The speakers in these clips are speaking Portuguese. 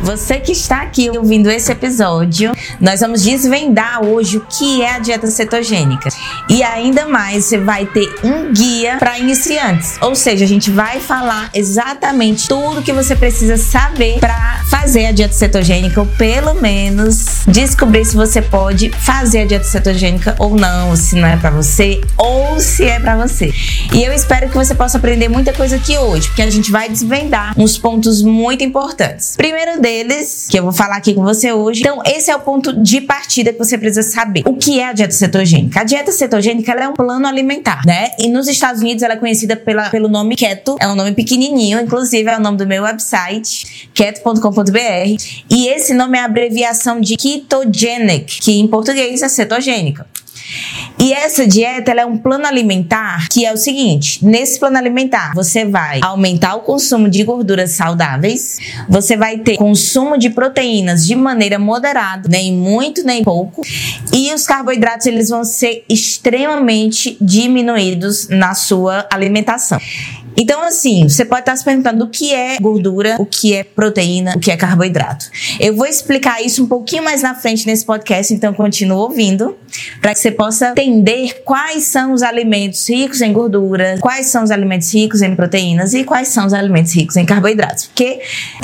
Você que está aqui ouvindo esse episódio, nós vamos desvendar hoje o que é a dieta cetogênica. E ainda mais, você vai ter um guia para iniciantes. Ou seja, a gente vai falar exatamente tudo que você precisa saber para fazer a dieta cetogênica, ou pelo menos descobrir se você pode fazer a dieta cetogênica ou não, se não é para você ou se é para você. E eu espero que você possa aprender muita coisa aqui hoje, porque a gente vai desvendar uns pontos muito importantes. Primeiro deles, que eu vou falar aqui com você hoje. Então, esse é o ponto de partida que você precisa saber. O que é a dieta cetogênica? A dieta cetogênica, ela é um plano alimentar, né? E nos Estados Unidos ela é conhecida pelo nome Keto. É um nome pequenininho, inclusive é o nome do meu website, keto.com.br. E esse nome é a abreviação de ketogenic, que em português é cetogênica. E essa dieta, ela é um plano alimentar que é o seguinte: nesse plano alimentar você vai aumentar o consumo de gorduras saudáveis, você vai ter consumo de proteínas de maneira moderada, nem muito nem pouco, e os carboidratos eles vão ser extremamente diminuídos na sua alimentação. Então, assim, você pode estar se perguntando o que é gordura, o que é proteína, o que é carboidrato. Eu vou explicar isso um pouquinho mais na frente nesse podcast, então continue ouvindo, para que você possa entender quais são os alimentos ricos em gordura, quais são os alimentos ricos em proteínas e quais são os alimentos ricos em carboidratos. Porque,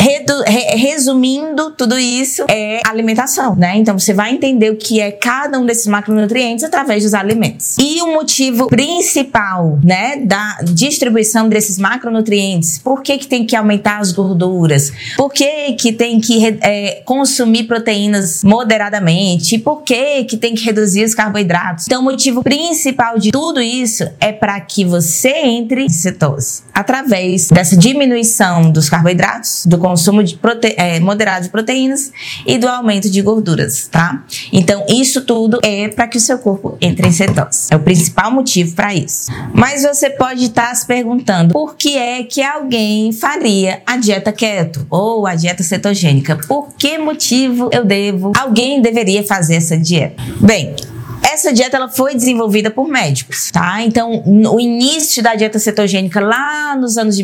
resumindo tudo isso, é alimentação, né? Então, você vai entender o que é cada um desses macronutrientes através dos alimentos. E o motivo principal, né, da distribuição desses macronutrientes, por que tem que aumentar as gorduras, por que tem que consumir proteínas moderadamente, por que tem que reduzir os carboidratos. Então, o motivo principal de tudo isso é para que você entre em cetose, através dessa diminuição dos carboidratos, do consumo de moderado de proteínas e do aumento de gorduras, tá? Então, isso tudo é para que o seu corpo entre em cetose. É o principal motivo para isso. Mas você pode estar se perguntando por que é que alguém faria a dieta keto ou a dieta cetogênica? Por que motivo alguém deveria fazer essa dieta? Bem, essa dieta ela foi desenvolvida por médicos, tá? Então, o início da dieta cetogênica lá nos anos de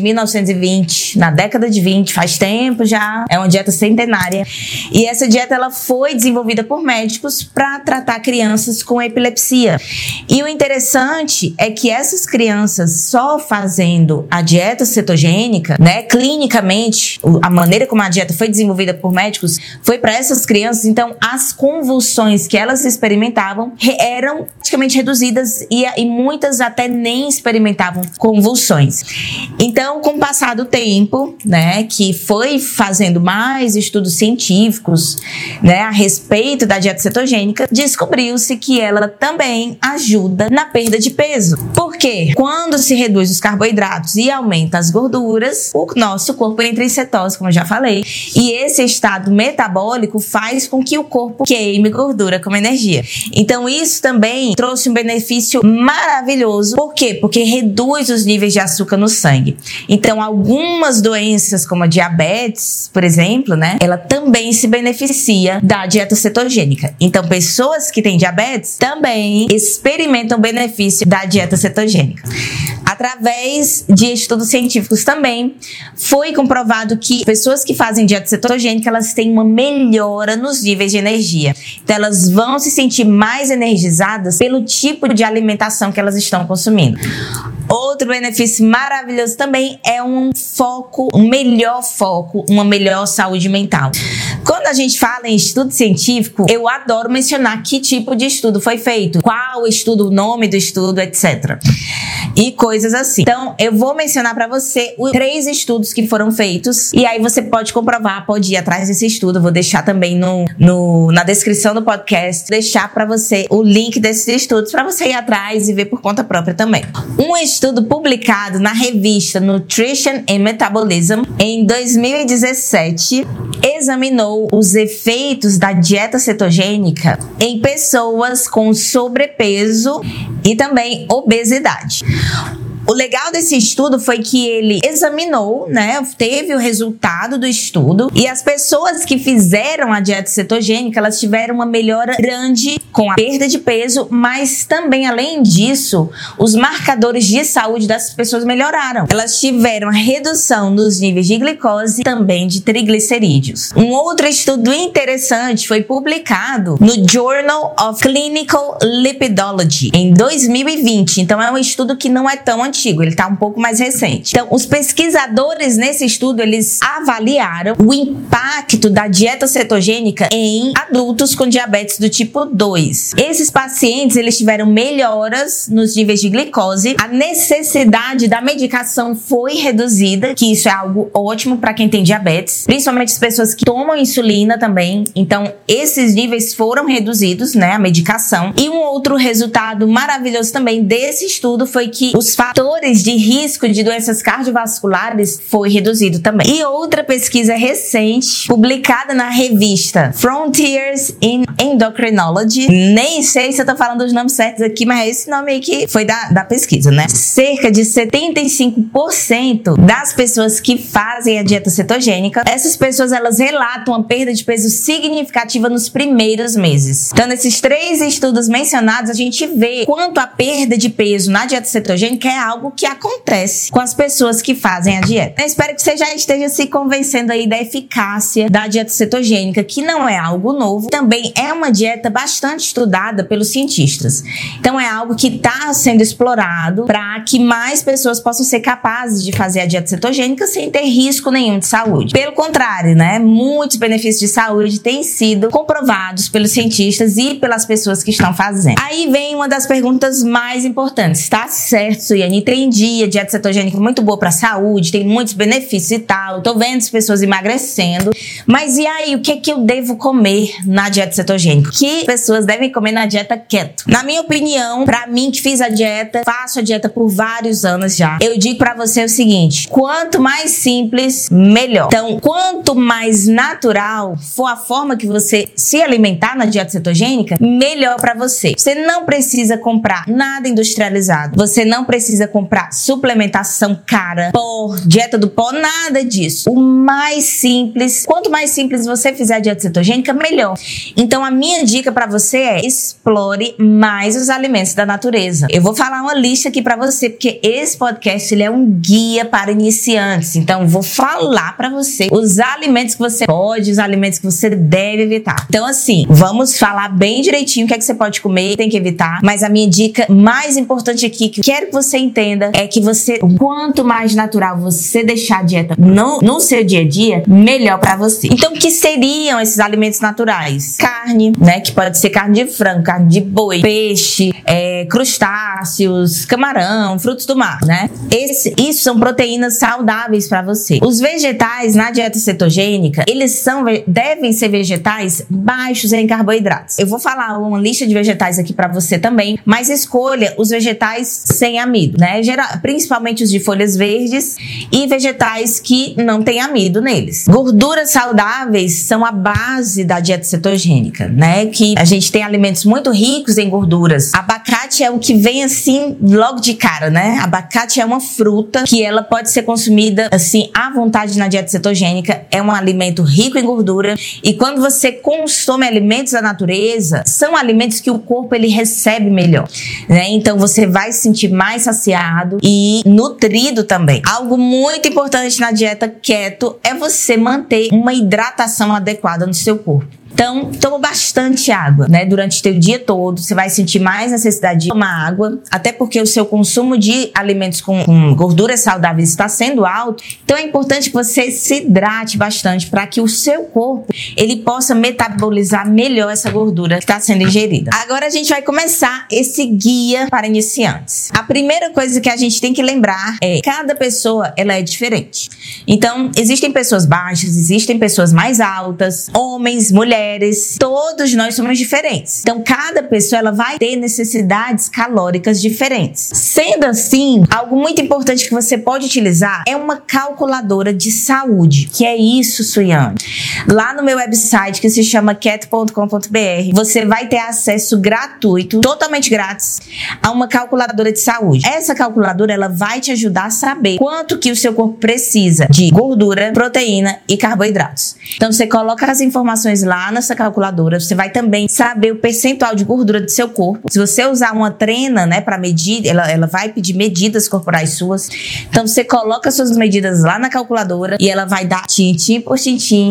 1920, na década de 20, faz tempo já, é uma dieta centenária. E essa dieta ela foi desenvolvida por médicos para tratar crianças com epilepsia. E o interessante é que essas crianças só fazendo a dieta cetogênica, né, clinicamente, a maneira como a dieta foi desenvolvida por médicos foi para essas crianças, então as convulsões que elas experimentavam eram praticamente reduzidas e muitas até nem experimentavam convulsões. Então, com o passar do tempo, né, que foi fazendo mais estudos científicos, né, a respeito da dieta cetogênica, descobriu-se que ela também ajuda na perda de peso. Por quê? Quando se reduz os carboidratos e aumenta as gorduras, o nosso corpo entra em cetose, como eu já falei, e esse estado metabólico faz com que o corpo queime gordura como energia. Então, isso também trouxe um benefício maravilhoso. Por quê? Porque reduz os níveis de açúcar no sangue. Então, algumas doenças, como a diabetes, por exemplo, né, ela também se beneficia da dieta cetogênica. Então, pessoas que têm diabetes também experimentam o benefício da dieta cetogênica. Através de estudos científicos também, foi comprovado que pessoas que fazem dieta cetogênica, elas têm uma melhora nos níveis de energia. Então, elas vão se sentir mais energizadas pelo tipo de alimentação que elas estão consumindo. Outro benefício maravilhoso também é um melhor foco, uma melhor saúde mental. Quando a gente fala em estudo científico, eu adoro mencionar que tipo de estudo foi feito, qual o estudo, o nome do estudo, etc. E coisas assim. Então, eu vou mencionar para você os 3 estudos que foram feitos, e aí você pode comprovar, pode ir atrás desse estudo. Eu vou deixar também na descrição do podcast, deixar para você o link desses estudos, para você ir atrás e ver por conta própria também. Um estudo publicado na revista Nutrition and Metabolism em 2017 examinou os efeitos da dieta cetogênica em pessoas com sobrepeso e também obesidade. O legal desse estudo foi que ele examinou, né, teve o resultado do estudo, e as pessoas que fizeram a dieta cetogênica, elas tiveram uma melhora grande com a perda de peso, mas também, além disso, os marcadores de saúde das pessoas melhoraram. Elas tiveram a redução nos níveis de glicose e também de triglicerídeos. Um outro estudo interessante foi publicado no Journal of Clinical Lipidology em 2020. Então, é um estudo que não é tão antigo, ele está um pouco mais recente. Então, os pesquisadores nesse estudo, eles avaliaram o impacto da dieta cetogênica em adultos com diabetes do tipo 2. Esses pacientes, eles tiveram melhoras nos níveis de glicose, a necessidade da medicação foi reduzida, que isso é algo ótimo para quem tem diabetes, principalmente as pessoas que tomam insulina também. Então, esses níveis foram reduzidos, né, a medicação. E um outro resultado maravilhoso também desse estudo foi que os fatores de risco de doenças cardiovasculares foi reduzido também. E outra pesquisa recente, publicada na revista Frontiers in Endocrinology, nem sei se eu tô falando os nomes certos aqui, mas é esse nome aí que foi da pesquisa, né? Cerca de 75% das pessoas que fazem a dieta cetogênica, essas pessoas, elas relatam uma perda de peso significativa nos primeiros meses. Então, nesses 3 estudos mencionados, a gente vê quanto a perda de peso na dieta cetogênica é algo que acontece com as pessoas que fazem a dieta. Eu espero que você já esteja se convencendo aí da eficácia da dieta cetogênica, que não é algo novo, também é uma dieta bastante estudada pelos cientistas. Então, é algo que está sendo explorado para que mais pessoas possam ser capazes de fazer a dieta cetogênica sem ter risco nenhum de saúde. Pelo contrário, né? Muitos benefícios de saúde têm sido comprovados pelos cientistas e pelas pessoas que estão fazendo. Aí vem uma das perguntas mais importantes. Tá certo, Suiane, entendi, a dieta cetogênica é muito boa para a saúde, tem muitos benefícios e tal, tô vendo as pessoas emagrecendo, mas e aí, o que é que eu devo comer na dieta cetogênica? O que pessoas devem comer na dieta keto? Na minha opinião, pra mim que fiz a dieta, faço a dieta por vários anos já, eu digo pra você o seguinte: quanto mais simples, melhor. Então, quanto mais natural for a forma que você se alimentar na dieta cetogênica, melhor pra você. Você não precisa comprar nada industrializado, você não precisa comprar suplementação cara, pó, dieta do pó, nada disso. O mais simples, quanto mais simples você fizer a dieta cetogênica, melhor. Então, a minha dica pra você é: explore mais os alimentos da natureza. Eu vou falar uma lista aqui pra você, porque esse podcast, ele é um guia para iniciantes. Então, vou falar pra você os alimentos que você pode, os alimentos que você deve evitar. Então, assim, vamos falar bem direitinho o que é que você pode comer e tem que evitar. Mas a minha dica mais importante aqui, que eu quero que você entenda, é que você, quanto mais natural você deixar a dieta no seu dia a dia, melhor pra você. Então, o que seriam esses alimentos naturais? Carne, né? Que pode ser carne de frango, carne de boi, peixe, crustáceos, camarão, frutos do mar, né? Isso são proteínas saudáveis para você. Os vegetais na dieta cetogênica, eles devem ser vegetais baixos em carboidratos. Eu vou falar uma lista de vegetais aqui para você também, mas escolha os vegetais sem amido, né? Principalmente os de folhas verdes e vegetais que não tem amido neles. Gorduras saudáveis são a base da dieta cetogênica, né? Que a gente tem alimentos muito ricos em gorduras. Abacate é o que vem assim logo de cara, né? Abacate é uma fruta que ela pode ser consumida assim à vontade na dieta cetogênica. É um alimento rico em gordura, e quando você consome alimentos da natureza, são alimentos que o corpo ele recebe melhor, né? Então você vai se sentir mais saciado e nutrido também. Algo muito importante na dieta keto é você manter uma hidratação adequada no seu corpo. Então, toma bastante água, né? Durante o teu dia todo, você vai sentir mais necessidade de tomar água, até porque o seu consumo de alimentos com gorduras saudáveis está sendo alto. Então, é importante que você se hidrate bastante para que o seu corpo, ele possa metabolizar melhor essa gordura que está sendo ingerida. Agora, a gente vai começar esse guia para iniciantes. A primeira coisa que a gente tem que lembrar é: cada pessoa, ela é diferente. Então, existem pessoas baixas, existem pessoas mais altas, homens, mulheres, mulheres, todos nós somos diferentes. Então, cada pessoa ela vai ter necessidades calóricas diferentes. Sendo assim, algo muito importante que você pode utilizar é uma calculadora de saúde. Que é isso, Suiane? Lá no meu website, que se chama keto.com.br, você vai ter acesso gratuito, totalmente grátis, a uma calculadora de saúde. Essa calculadora ela vai te ajudar a saber quanto que o seu corpo precisa de gordura, proteína e carboidratos. Então, você coloca as informações lá nessa calculadora, você vai também saber o percentual de gordura do seu corpo. Se você usar uma trena, né, para medir, ela vai pedir medidas corporais suas. Então, você coloca suas medidas lá na calculadora e ela vai dar tintim por tintim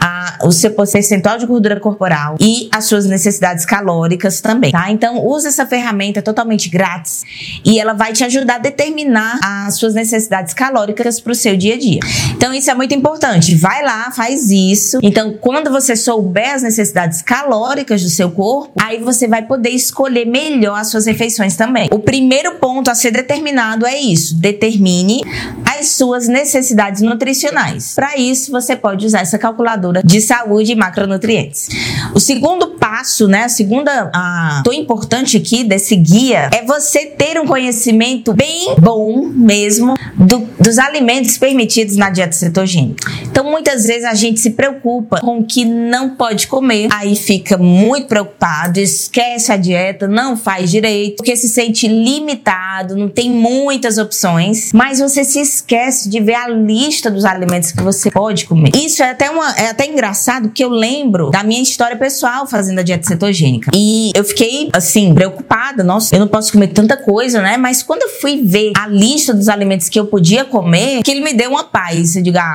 o seu percentual de gordura corporal e as suas necessidades calóricas também, tá? Então, usa essa ferramenta totalmente grátis e ela vai te ajudar a determinar as suas necessidades calóricas para o seu dia a dia. Então, isso é muito importante. Vai lá, faz isso. Então, quando você souber as necessidades calóricas do seu corpo, aí você vai poder escolher melhor as suas refeições também. O primeiro ponto a ser determinado é isso. Determine as suas necessidades nutricionais. Para isso, você pode usar essa calculadora de saúde e macronutrientes. O segundo passo, né, tão importante aqui desse guia é você ter um conhecimento bem bom mesmo dos alimentos permitidos na dieta cetogênica. Então, muitas vezes a gente se preocupa com o que não pode comer, aí fica muito preocupado, esquece a dieta, não faz direito, porque se sente limitado, não tem muitas opções, mas você se esquece de ver a lista dos alimentos que você pode comer. Isso é até engraçado, porque eu lembro da minha história pessoal fazendo a dieta cetogênica. E eu fiquei, assim, preocupada. Nossa, eu não posso comer tanta coisa, né? Mas quando eu fui ver a lista dos alimentos que eu podia comer, que ele me deu uma paz. Eu digo,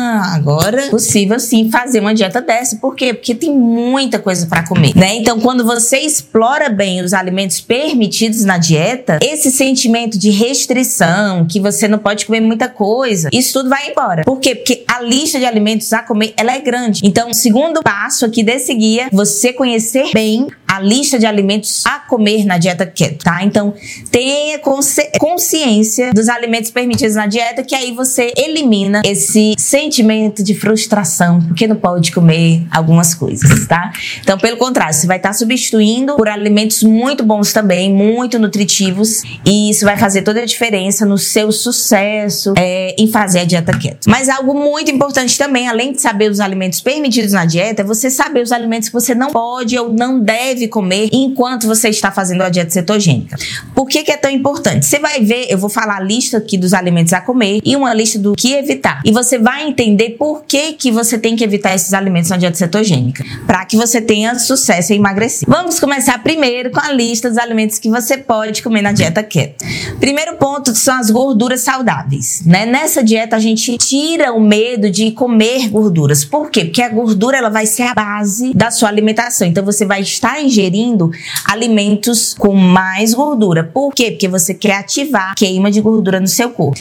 agora é possível sim fazer uma dieta dessa. Por quê? Porque tem muita coisa pra comer, né? Então, quando você explora bem os alimentos permitidos na dieta, esse sentimento de restrição, que você não pode comer muita coisa, isso tudo vai embora. Por quê? Porque a lista de alimentos a comer, ela é grande. Então, o segundo passo aqui desse guia, você conhecer bem a lista de alimentos a comer na dieta keto, tá? Então, tenha consciência dos alimentos permitidos na dieta, que aí você elimina esse sentimento de frustração, porque não pode comer algumas coisas, tá? Então, pelo contrário, você vai estar substituindo por alimentos muito bons também, muito nutritivos, e isso vai fazer toda a diferença no seu sucesso em fazer a dieta keto. Mas algo muito importante também, além de saber os alimentos permitidos na dieta, é você saber os alimentos que você não pode ou não deve comer enquanto você está fazendo a dieta cetogênica. Por que é tão importante? Você vai ver, eu vou falar a lista aqui dos alimentos a comer e uma lista do que evitar. E você vai entender por que você tem que evitar esses alimentos na dieta cetogênica, para que você tenha sucesso em emagrecer. Vamos começar primeiro com a lista dos alimentos que você pode comer na dieta keto. Primeiro ponto são as gorduras saudáveis, né? Nessa dieta a gente tira o medo de comer gorduras. Por quê? Porque a gordura ela vai ser a base da sua alimentação. Então você vai estar ingerindo alimentos com mais gordura. Por quê? Porque você quer ativar a queima de gordura no seu corpo.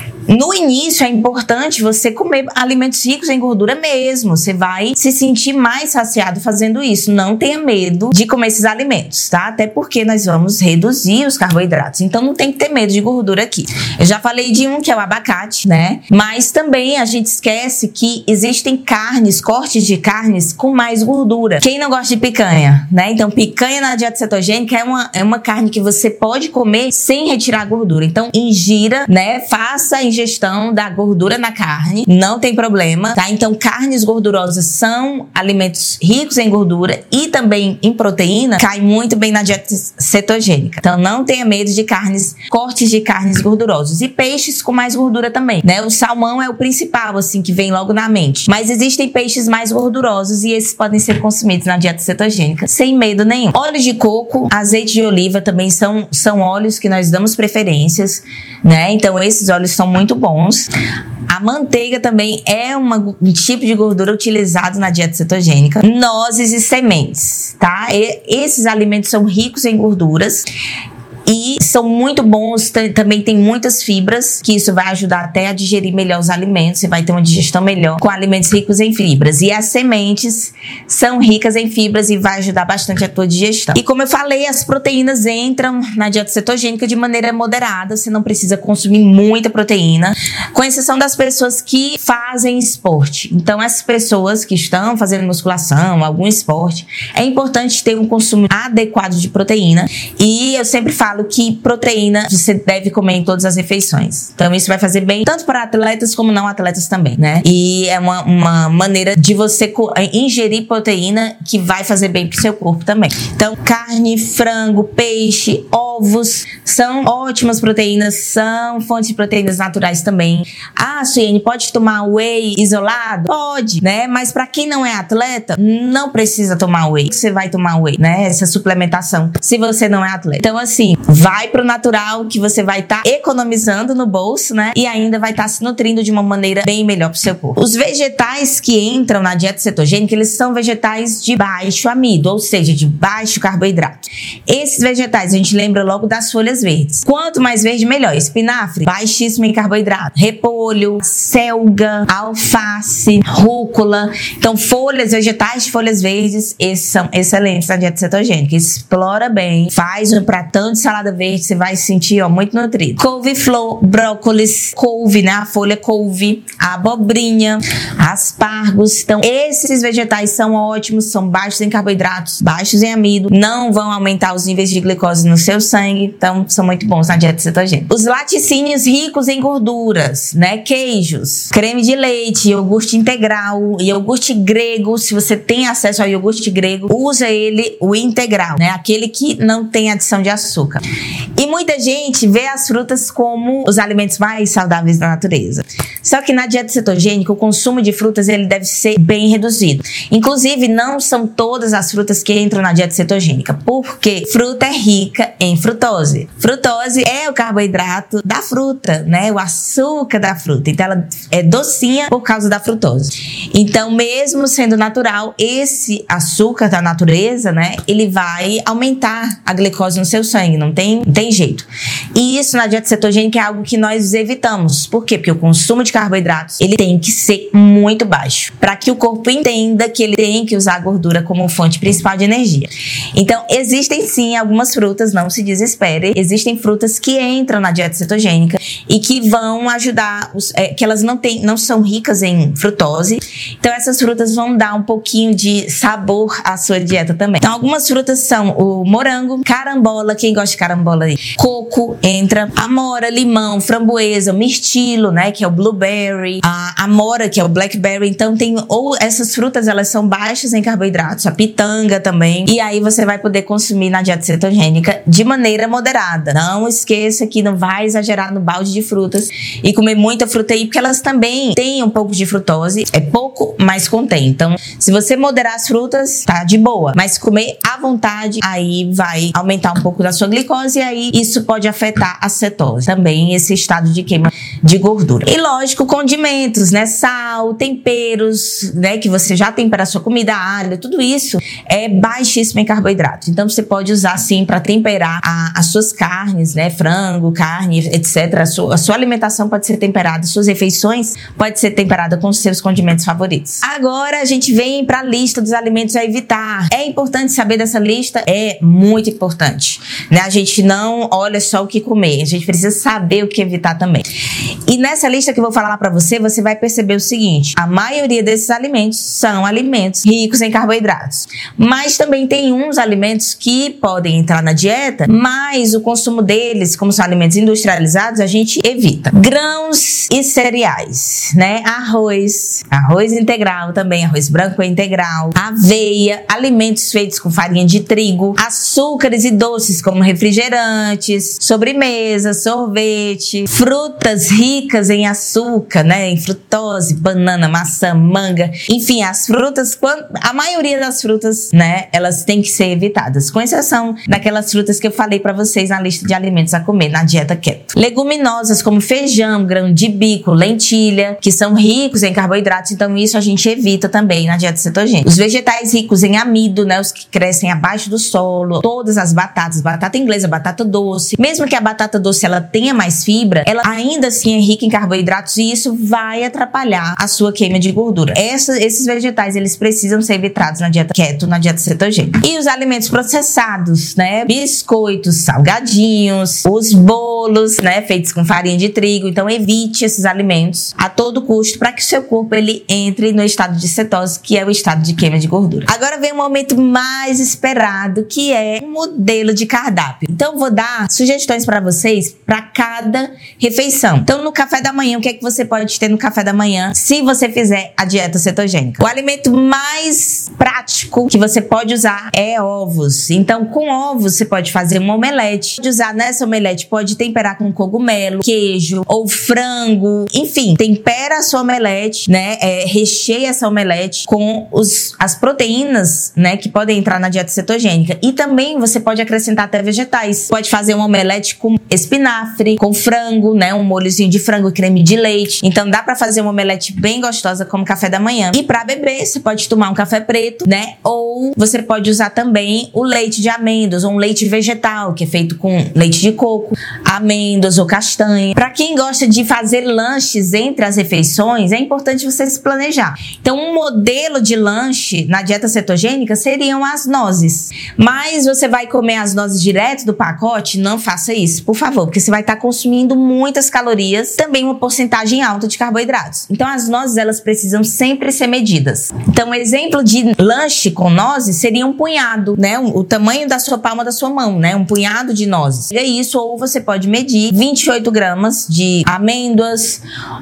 No início é importante você comer alimentos ricos em gordura mesmo. Você vai se sentir mais saciado fazendo isso. Não tenha medo de comer esses alimentos, tá? Até porque nós vamos reduzir os carboidratos. Então não tem que ter medo de gordura aqui. Eu já falei de um que é o abacate, né? Mas também a gente esquece que existem carnes, cortes de carnes com mais gordura. Quem não gosta de picanha, né? Então picanha na dieta cetogênica é uma carne que você pode comer sem retirar a gordura. Então ingira, né? Faça a ingestão da gordura na carne, não tem problema, tá? Então, carnes gordurosas são alimentos ricos em gordura e também em proteína, cai muito bem na dieta cetogênica. Então, não tenha medo de cortes de carnes gordurosos e peixes com mais gordura também, né? O salmão é o principal, assim, que vem logo na mente. Mas existem peixes mais gordurosos e esses podem ser consumidos na dieta cetogênica sem medo nenhum. Óleos de coco, azeite de oliva também são óleos que nós damos preferências, né? Então, esses óleos são muito bons. A manteiga também é um tipo de gordura utilizado na dieta cetogênica. Nozes e sementes, tá? Esses alimentos são ricos em gorduras E são muito bons, também tem muitas fibras, que isso vai ajudar até a digerir melhor os alimentos, você vai ter uma digestão melhor com alimentos ricos em fibras. E as sementes são ricas em fibras e vai ajudar bastante a tua digestão. E como eu falei, as proteínas entram na dieta cetogênica de maneira moderada, você não precisa consumir muita proteína, com exceção das pessoas que fazem esporte. Então, essas pessoas que estão fazendo musculação, algum esporte, é importante ter um consumo adequado de proteína. E eu sempre falo que proteína você deve comer em todas as refeições. Então, isso vai fazer bem tanto para atletas como não atletas também, né? E é uma maneira de você ingerir proteína que vai fazer bem pro seu corpo também. Então, carne, frango, peixe, ovos são ótimas proteínas, são fontes de proteínas naturais também. Ah, Suiane, pode tomar whey isolado? Pode, né? Mas para quem não é atleta, não precisa tomar whey. Você vai tomar whey, né? Essa suplementação, se você não é atleta. Então, assim, vai pro natural, que você vai estar economizando no bolso, né? E ainda vai estar se nutrindo de uma maneira bem melhor pro seu corpo. Os vegetais que entram na dieta cetogênica, eles são vegetais de baixo amido, ou seja, de baixo carboidrato. Esses vegetais, a gente lembra logo das folhas verdes. Quanto mais verde, melhor. Espinafre, baixíssimo em carboidrato. Repolho, selga, alface, rúcula. Então, vegetais de folhas verdes, esses são excelentes na dieta cetogênica. Explora bem, faz um pratão de salada verde, você vai se sentir, muito nutrido. Couve-flor, brócolis, couve, né? A folha couve, a abobrinha, aspargos. Então, esses vegetais são ótimos, são baixos em carboidratos, baixos em amido, não vão aumentar os níveis de glicose no seu sangue, então são muito bons na dieta cetogênica. Os laticínios ricos em gorduras, né? Queijos, creme de leite, iogurte integral, iogurte grego, se você tem acesso ao iogurte grego, usa ele, o integral, né? Aquele que não tem adição de açúcar. E muita gente vê as frutas como os alimentos mais saudáveis da natureza. Só que na dieta cetogênica, o consumo de frutas ele deve ser bem reduzido. Inclusive, não são todas as frutas que entram na dieta cetogênica, porque fruta é rica em frutose. Frutose é o carboidrato da fruta, né? O açúcar da fruta. Então, ela é docinha por causa da frutose. Então, mesmo sendo natural, esse açúcar da natureza, né? Ele vai aumentar a glicose no seu sangue, não tem jeito. E isso na dieta cetogênica é algo que nós evitamos. Por quê? Porque o consumo de carboidratos, ele tem que ser muito baixo, para que o corpo entenda que ele tem que usar a gordura como fonte principal de energia. Então, existem sim algumas frutas, não se desespere, existem frutas que entram na dieta cetogênica e que vão ajudar, que elas não são ricas em frutose, então essas frutas vão dar um pouquinho de sabor à sua dieta também. Então, algumas frutas são o morango, carambola, quem gosta de carambola aí? Coco entra, amora, limão, framboesa, mirtilo, né, que é o blueberry, a amora, que é o blackberry. Então essas frutas, elas são baixas em carboidratos, a pitanga também, e aí você vai poder consumir na dieta cetogênica de maneira moderada. Não esqueça que não vai exagerar no balde de frutas e comer muita fruta aí, porque elas também têm um pouco de frutose, é pouco, mas contém. Então, se você moderar as frutas, tá de boa, mas comer à vontade, aí vai aumentar um pouco da sua glicose e aí isso pode afetar a cetose, também esse estado de queima de gordura. E lógico, condimentos, né? Sal, temperos, né? Que você já tempera a sua comida, alho, tudo isso é baixíssimo em carboidrato. Então você pode usar sim para temperar as suas carnes, né? Frango, carne, etc. A sua alimentação pode ser temperada, suas refeições pode ser temperada com os seus condimentos favoritos. Agora a gente vem para a lista dos alimentos a evitar. É importante saber dessa lista? É muito importante, né? A gente não olha só o que comer, a gente precisa saber o que evitar também. E nessa lista que eu vou falar para você vai perceber o seguinte: a maioria desses alimentos são alimentos ricos em carboidratos, mas também tem uns alimentos que podem entrar na dieta, mas o consumo deles, como são alimentos industrializados, a gente evita. Grãos e cereais, né? Arroz integral também, arroz branco integral, aveia, alimentos feitos com farinha de trigo, açúcares e doces como refrigerantes, sobremesa, sorvete, frutas ricas em açúcar, né? Em frutose, banana, maçã, manga, enfim, as frutas, a maioria das frutas, né? Elas têm que ser evitadas, com exceção daquelas frutas que eu falei pra vocês na lista de alimentos a comer na dieta keto. Leguminosas como feijão, grão de bico, lentilha, que são ricos em carboidratos, então isso a gente evita também na dieta cetogênica. Os vegetais ricos em amido, né? Os que crescem abaixo do solo, todas as batatas, batata inglesa beleza, batata doce. Mesmo que a batata doce ela tenha mais fibra, ela ainda assim é rica em carboidratos e isso vai atrapalhar a sua queima de gordura. Esses vegetais, eles precisam ser evitados na dieta keto, na dieta cetogênica. E os alimentos processados, né? Biscoitos, salgadinhos, os bolos, né? Feitos com farinha de trigo. Então, evite esses alimentos a todo custo para que o seu corpo ele entre no estado de cetose, que é o estado de queima de gordura. Agora vem o momento mais esperado, que é um modelo de cardápio. Então, vou dar sugestões para vocês para cada refeição. Então, no café da manhã, o que é que você pode ter no café da manhã se você fizer a dieta cetogênica? O alimento mais prático que você pode usar é ovos. Então, com ovos, você pode fazer uma omelete. Pode usar nessa omelete, pode temperar com cogumelo, queijo ou frango. Enfim, tempera a sua omelete, né? Recheia essa omelete com as proteínas, né? Que podem entrar na dieta cetogênica. E também você pode acrescentar até vegetais. Pode fazer uma omelete com espinafre, com frango, né? Um molhozinho de frango e creme de leite. Então, dá pra fazer uma omelete bem gostosa como café da manhã. E pra beber, você pode tomar um café preto, né? Ou você pode usar também o leite de amêndoas ou um leite vegetal, que é feito com leite de coco, amêndoas ou castanha. Pra quem gosta de fazer lanches entre as refeições, é importante você se planejar. Então, um modelo de lanche na dieta cetogênica seriam as nozes. Mas você vai comer as nozes direto do pacote? Não faça isso, por favor, porque você vai estar consumindo muitas calorias, também uma porcentagem alta de carboidratos. Então, as nozes, elas precisam sempre ser medidas. Então, um exemplo de lanche com nozes seria um punhado, né? O tamanho da sua palma da sua mão, né? Um punhado de nozes. É isso, ou você pode medir 28 gramas de amêndoas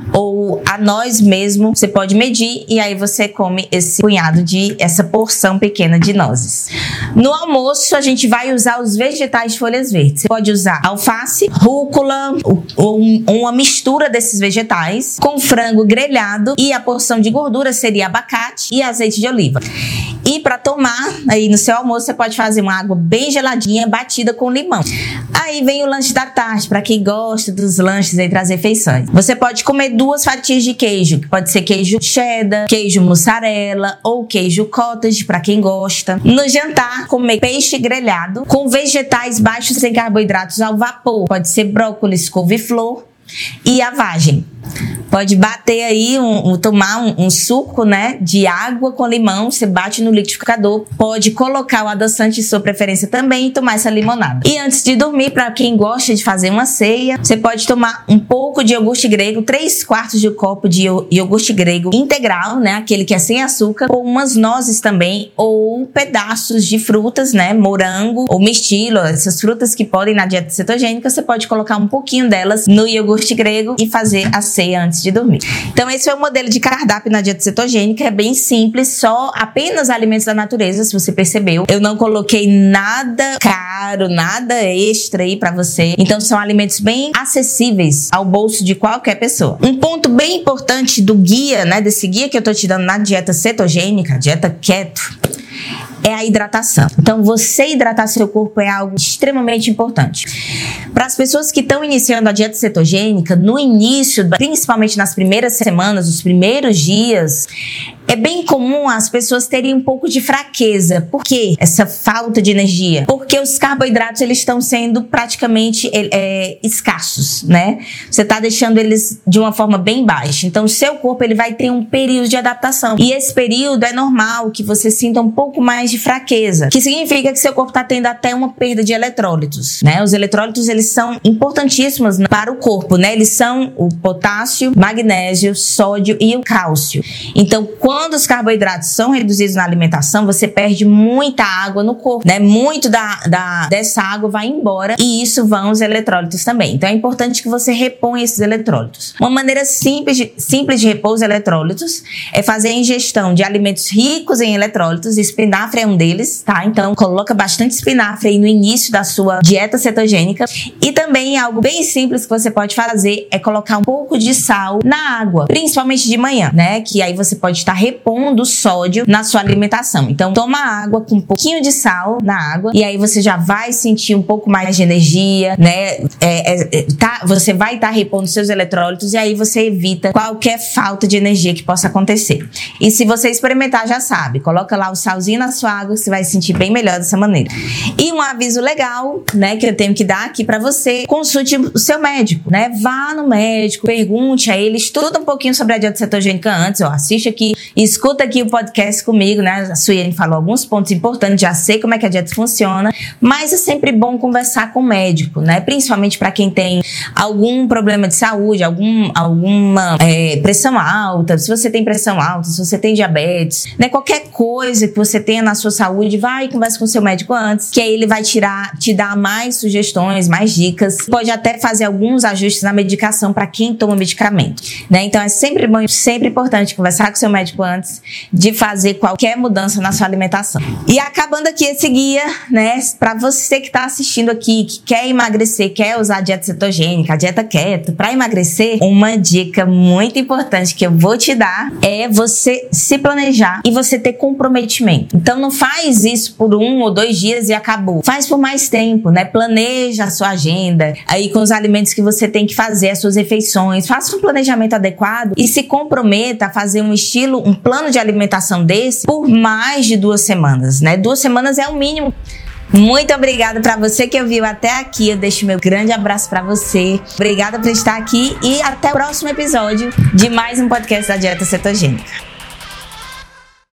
ou a noz mesmo, você pode medir e aí você come esse punhado essa porção pequena de nozes. No almoço, a gente vai usar os vegetais de folhas verdes. Você pode usar alface, rúcula ou uma mistura desses vegetais com frango grelhado e a porção de gordura seria abacate e azeite de oliva. E para tomar, aí no seu almoço, você pode fazer uma água bem geladinha, batida com limão. Aí vem o lanche da tarde, para quem gosta dos lanches entre as refeições. Você pode comer 2 fatias de queijo, que pode ser queijo cheddar, queijo mussarela ou queijo cottage, para quem gosta. No jantar, comer peixe grelhado com vegetais baixos em carboidratos ao vapor. Pode ser brócolis, couve-flor e a vagem. Pode bater aí, tomar um suco, né, de água com limão, você bate no liquidificador, pode colocar o adoçante de sua preferência também e tomar essa limonada. E antes de dormir, para quem gosta de fazer uma ceia, você pode tomar um pouco de iogurte grego, 3/4 de um copo de iogurte grego integral, né, aquele que é sem açúcar, ou umas nozes também, ou pedaços de frutas, né, morango ou mirtilo, essas frutas que podem na dieta cetogênica, você pode colocar um pouquinho delas no iogurte grego e fazer a ceia antes de dormir. Então, esse é o modelo de cardápio na dieta cetogênica, é bem simples, só apenas alimentos da natureza, se você percebeu. Eu não coloquei nada caro, nada extra aí pra você. Então, são alimentos bem acessíveis ao bolso de qualquer pessoa. Um ponto bem importante do guia, né, desse guia que eu tô te dando na dieta cetogênica, dieta keto, é a hidratação. Então, você hidratar seu corpo é algo extremamente importante. Para as pessoas que estão iniciando a dieta cetogênica, no início, principalmente nas primeiras semanas, os primeiros dias, é bem comum as pessoas terem um pouco de fraqueza. Por quê? Essa falta de energia. Porque os carboidratos, eles estão sendo praticamente escassos, né? Você está deixando eles de uma forma bem baixa. Então, o seu corpo, ele vai ter um período de adaptação. E esse período é normal que você sinta um pouco mais de fraqueza, que significa que seu corpo está tendo até uma perda de eletrólitos, né? Os eletrólitos, eles são importantíssimos para o corpo, né? Eles são o potássio, magnésio, sódio e o cálcio. Então, quando os carboidratos são reduzidos na alimentação, você perde muita água no corpo, né? Muito dessa água vai embora e isso vão os eletrólitos também. Então, é importante que você reponha esses eletrólitos. Uma maneira simples de repor os eletrólitos é fazer a ingestão de alimentos ricos em eletrólitos. Espinafre é um deles, tá? Então, coloca bastante espinafre aí no início da sua dieta cetogênica. E também algo bem simples que você pode fazer é colocar um pouco de sal na água, principalmente de manhã, né? Que aí você pode estar repondo o sódio na sua alimentação. Então, toma água com um pouquinho de sal na água e aí você já vai sentir um pouco mais de energia, né? Você vai estar repondo seus eletrólitos e aí você evita qualquer falta de energia que possa acontecer. E se você experimentar, já sabe, coloca lá o salzinho na sua água, você vai se sentir bem melhor dessa maneira. E um aviso legal, né, que eu tenho que dar aqui pra você: consulte o seu médico, né? Vá no médico, pergunte a ele, estuda um pouquinho sobre a dieta cetogênica antes, ó, assiste aqui, escuta aqui o podcast comigo, né? A Suiane falou alguns pontos importantes, já sei como é que a dieta funciona, mas é sempre bom conversar com o médico, né? Principalmente para quem tem algum problema de saúde, alguma pressão alta, se você tem pressão alta, se você tem diabetes, né? Qualquer coisa que você tenha na sua saúde, vai e conversa com o seu médico antes, que aí ele vai te dar mais sugestões, mais dicas, pode até fazer alguns ajustes na medicação para quem toma medicamento, né? Então é sempre bom, sempre importante conversar com o seu médico antes de fazer qualquer mudança na sua alimentação. E acabando aqui esse guia, né, para você que está assistindo aqui, que quer emagrecer, quer usar a dieta cetogênica, a dieta keto para emagrecer, uma dica muito importante que eu vou te dar é você se planejar e você ter comprometimento. Então não faz isso por 1 ou 2 dias e acabou. Faz por mais tempo, né? Planeja a sua agenda aí com os alimentos que você tem que fazer, as suas refeições, faça um planejamento adequado e se comprometa a fazer um plano de alimentação desse por mais de 2 semanas, né? 2 semanas é o mínimo. Muito obrigada para você que ouviu até aqui. Eu deixo meu grande abraço para você. Obrigada por estar aqui e até o próximo episódio de mais um podcast da Dieta Cetogênica.